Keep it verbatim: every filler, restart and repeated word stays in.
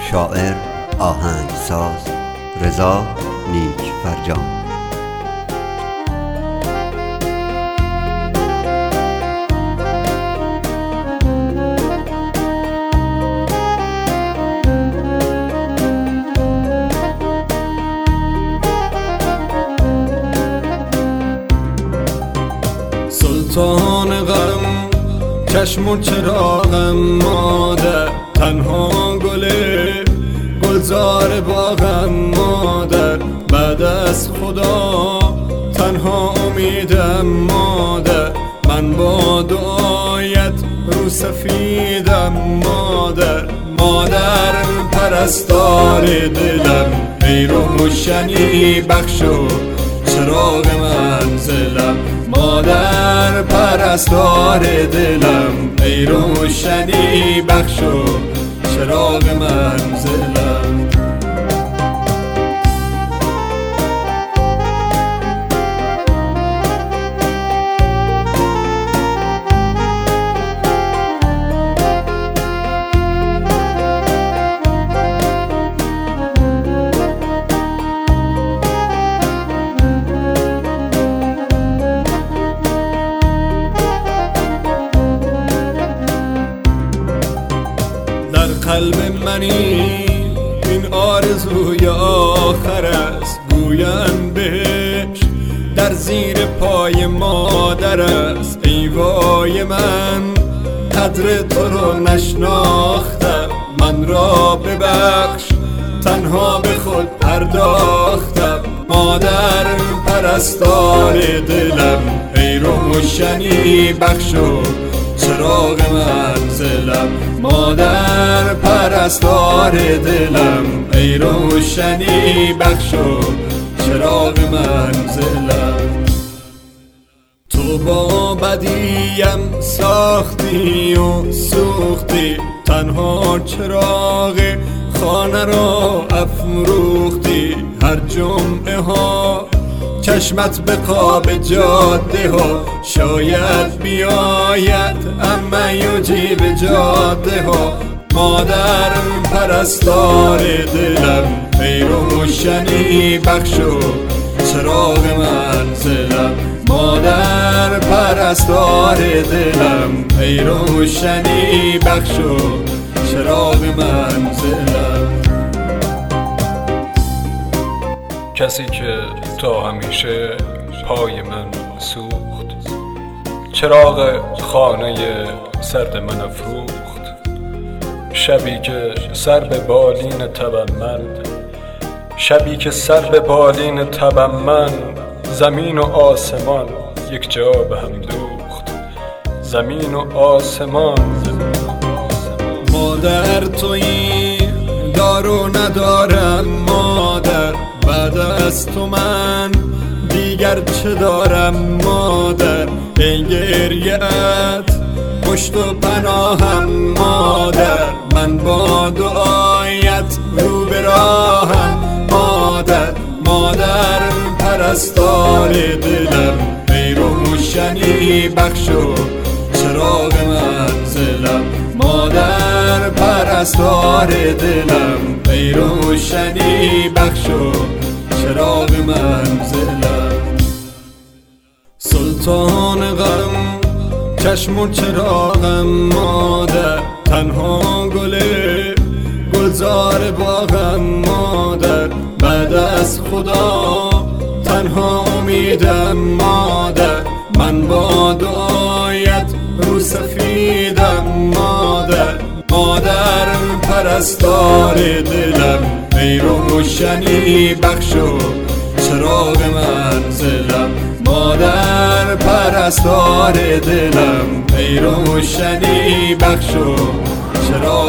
شاعر، آهنگساز رضا نیکفرجام. سلطان غم چشم و چراغم مادر، تنها گله گلزار باغم مادر، بعد از خدا تنها امیدم مادر، من با دعایت رو سفیدم مادر. مادر پرستار دلم، ای روشنی بخشو چراغ منزلم. مادر پرستار دلم، ای روشنی بخشو چراغ منزلم. قلب منی این آرزوی آخر است، گویم بهش در زیر پای مادر است. ای وای من قدر تو رو نشناختم، من را ببخش تنها به خود پرداختم. مادر پرستار دلم، ای روشنی بخشو چراغ منزلم. مادر پرستار دلم، ای روشنی بخشو چراغ منزلم. تو با بدیم ساختی و سوختی، تنها چراغ خانه را افروختی. هر جمعه ها چشمت به قاب جاده ها، شاید بیاید اما یجیب جاده ها. مادر پرستار دلم، ای روشنی بخشو چراغ منزلم. مادر پرستار دلم، ای روشنی بخشو چراغ منزلم. کسی که تا همیشه پای من سوخت، چراغ خانه سرد من افروخت. شبی که سر به بالین تبم من، شبی که سر به بالین تبم من، زمین و آسمان یک جا به هم دوخت. زمین و آسمان. مادر تویی دارو ندارم مادر، بعد از تو من دیگر چه دارم مادر. ای گریه‌ات پشت و پناهم مادر، من با دعایت رو به راهم مادر. مادر پرستار دلم، ای روشنی بخشو چراغ منزلم. مادر پرستار دلم، ای روشنی بخشو چراغ منزلم. سلطان غم چشم و چراغم مادر، تنها گله گلزار باغم مادر، بعد از خدا تنها امیدم مادر. من با دعایت رو سفیدم مادر. مادر پرستار دلم، ای روشنی بخشو چراغ منزلم. مادر پرستار دلم، ای روشنی بخشو چراغ